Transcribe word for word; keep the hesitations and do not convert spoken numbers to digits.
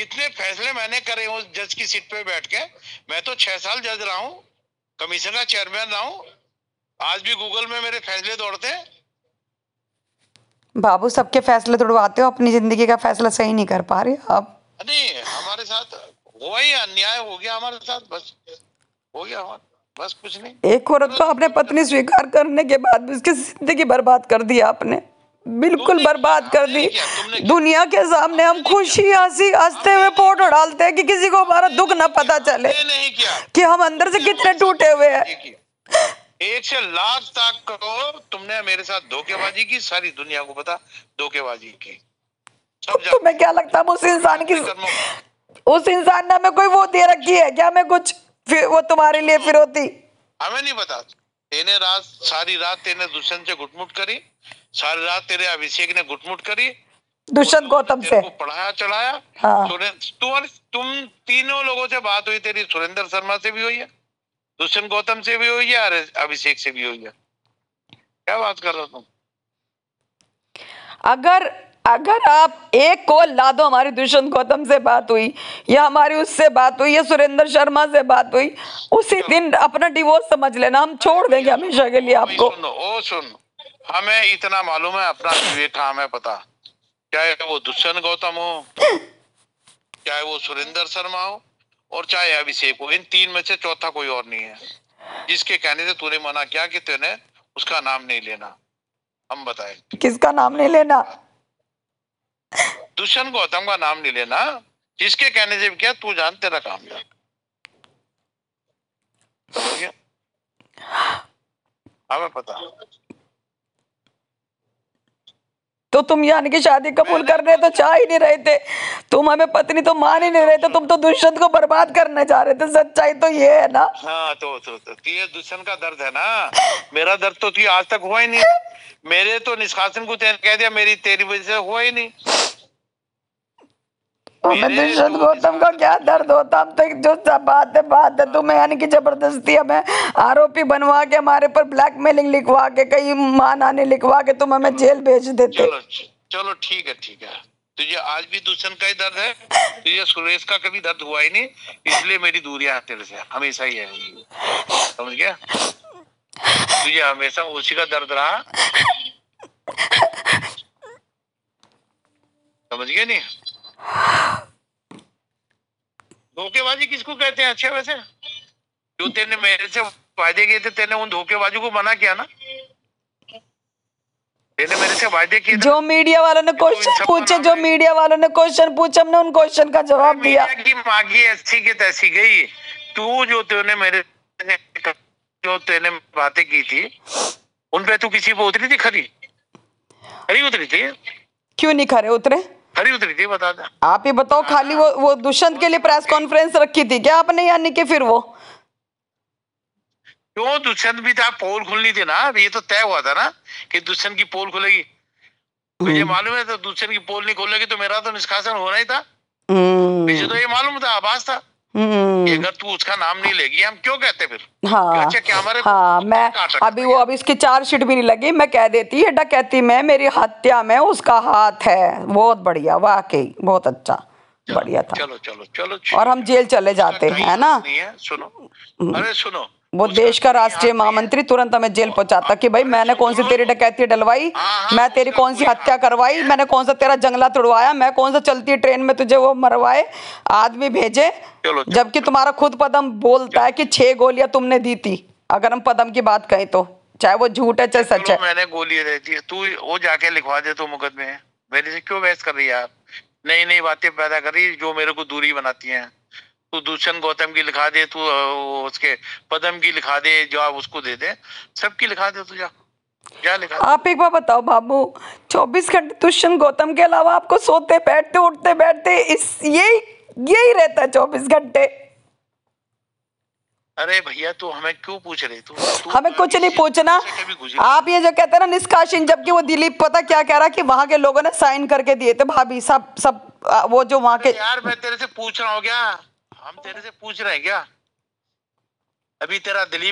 कितने फैसले मैंने करे उस जज की सीट पे बैठ के। मैं तो छह साल जज रहा हूँ, कमीशन का चेयरमैन रहा हूँ, आज भी गूगल में मेरे फैसले दौड़ते हैं। बाबू सबके फैसले तोड़वाते हो, अपनी जिंदगी का फैसला सही नहीं कर पा रहे आप। नहीं, हमारे साथ हुआ ही अन्याय हो गया, हमारे साथ बस हो गया, बस कुछ नहीं। एक औरत को अपने पत्नी स्वीकार करने के बाद भी उसकी जिंदगी बर्बाद कर दी आपने, बिल्कुल बर्बाद कर दी। दुनिया के सामने हम खुशी हंसी हंसते हुए फोटो डालते हैं कि किसी को हमारा दुख न पता चले कि हम अंदर से कितने टूटे हुए हैं। एक से लाख तक करो, तुमने मेरे साथ धोखेबाजी की, सारी दुनिया को पता धोखेबाजी की। तुम्हें क्या लगता है उस इंसान की, उस इंसान ने हमें कोई वो दे रखी है क्या, हमें कुछ फिर वो तुम्हारे लिए फिर होती? हमें नहीं पता। तेने रात सारी रात तेने दुष्यंत से गुटमुट करी, सारी रात तेरे अभिषेक ने गुटमुट करी, दुष्यंत गौतम से पढ़ाया चढ़ाया। हाँ। तुम तुम तीनों लोगों से बात हुई, तेरी सुरेंद्र शर्मा से भी हुई है, दुष्यंत गौतम से भी हुई है, और अभिषेक से भी हुई है। क्या बात कर रहे हो तुम? अगर अगर आप एक कॉल ला दो, हमारी दुष्यंत गौतम से बात हुई या हमारी उससे बात हुई या सुरेंद्र शर्मा से बात हुई, उसी दिन अपना डिवोर्स समझ लेना, हम छोड़ देंगे हमेशा के लिए आपको। सुनो, ओ सुन, हमें इतना मालूम है, अपना बेटा हमें पता, चाहे वो दुष्यंत गौतम हो, चाहे वो सुरेंद्र शर्मा हो, और चाहे अभिषेक हो, इन तीन में से चौथा कोई और नहीं है जिसके कहने से तूने मना किया कि तूने उसका नाम नहीं लेना। हम बताएं किसका नाम नहीं लेना? दुष्यंत गौतम का नाम नहीं लेना, जिसके कहने से क्या, तू जान तेरा काम जान। हमें पता। तो तुम यानी कि शादी कबूल कर रहे तो चाह ही नहीं रहे थे, तुम हमें पत्नी तो मान ही नहीं रहे थे, तुम तो दुष्यंत को बर्बाद करना चाह रहे थे। सच्चाई तो ये है ना। हाँ, तो तो, तो, तो ये दुष्यंत का दर्द है ना, मेरा दर्द तो तुझे आज तक हुआ ही नहीं। मेरे तो निष्कासन को तेरे कह दिया, मेरी तेरी वजह से हुआ ही नहीं। हमें दुष्यंत गौतम का क्या दर्द होता, हम तो जो बात है बात है, तुम्हें यानी कि जबरदस्ती हमें आरोपी बनवा के, हमारे पर ब्लैकमेलिंग लिखवा के, कई मानहानि लिखवा के तुम हमें जेल भेज देते। चलो चलो ठीक है ठीक है, तुझे आज भी दुष्यंत का ही दर्द है, तुझे सुरेश का कभी दर्द हुआ ही नहीं, इसलिए मेरी दूरियां तेरे से हमेशा ही है, समझ गया? तुझे हमेशा उसी का दर्द रहा, समझ गया? नहीं, धोखेबाजी किसको कहते हैं? अच्छा, वैसे जो तेने मेरे से वायदे किए थे, तेने उन धोखेबाजी को मना किया ना, तेने मेरे से वायदे किए। जो मीडिया वालों ने क्वेश्चन पूछे, जो मीडिया वालों ने क्वेश्चन पूछे, हमने उन क्वेश्चन का जवाब दिया। मीडिया की मांगी ऐसी की तैसी गई। तू जो तूने मेरे जो तेने बातें की थी, उन पे तू किसी पे उतरी थी? खरी खरी उतरी थी? क्यों नहीं खरे उतरे? खरी उतरी थी, बता दे। आप ही बताओ। खाली वो वो दुष्यंत के लिए प्रेस कॉन्फ्रेंस रखी थी क्या आपने, यानी कि फिर वो क्यों? दुष्यंत भी था, पोल खुलनी थी ना, ये तो तय हुआ था ना कि दुष्यंत की पोल खुलेगी। मुझे मालूम है, तो दुष्यंत की पोल नहीं खोलेगी तो मेरा तो निष्कासन होना ही था। मुझे तो ये मालूम था, आभास था कि अगर तू उसका नाम नहीं लेगी, हम क्यों कहते फिर? हाँ, अच्छा, क्या हमारे हाँ, मैं अभी वो अभी इसकी चार्जशीट भी नहीं लगी, मैं कह देती है डकैती में, मेरी हत्या में उसका हाथ है। बहुत बढ़िया, वाकई बहुत अच्छा, बढ़िया था। चलो चलो चलो, और हम जेल चले जाते हैं ना। सुनो, अरे सुनो, वो देश का राष्ट्रीय महामंत्री तुरंत हमें जेल पहुंचाता कि भाई मैंने कौन सी तेरी डकैती डलवाई, मैं तेरी कौन सी हत्या करवाई, मैंने कौन सा तेरा जंगला तुड़वाया, मैं कौन सा चलती ट्रेन में तुझे वो मरवाए, आदमी भेजे। जबकि तुम्हारा खुद पदम बोलता है कि छह गोलियां तुमने दी थी। अगर हम पदम की बात कहें तो, चाहे वो झूठ है चाहे सच है। मैंने गोलियां दी थी, तू वो जाके लिखवा दे तो मुकदमे। मेरे से क्यों बहस कर रही है आप? नई नई बातें पैदा कर रही जो मेरे को दूरी बनाती हैं। तू दुष्यंत गौतम की लिखा दे, तू उसके पदम की लिखा दे, जो आप उसको दे दे, सबकी लिखा दे, तू जा क्या लिखा। आप एक बार बताओ बाबू, चौबीस घंटे दुष्यंत गौतम के अलावा आपको सोते बैठते उठते बैठते इस यही यही रहता है चौबीस घंटे? अरे भैया, तू हमें क्यों पूछ रही? तू हमें कुछ नहीं पूछना। आप ये जो कहते हैं ना निष्कासन, जबकि वो दिलीप पता क्या कह रहा है कि वहां के लोगों ने साइन करके दिए थे, भाभी सब सब वो जो वहां के। यार मैं तेरे से पूछ रहा हूँ क्या? हम तेरे से पूछ रहे हैं क्या? अभी तेरा दिलीप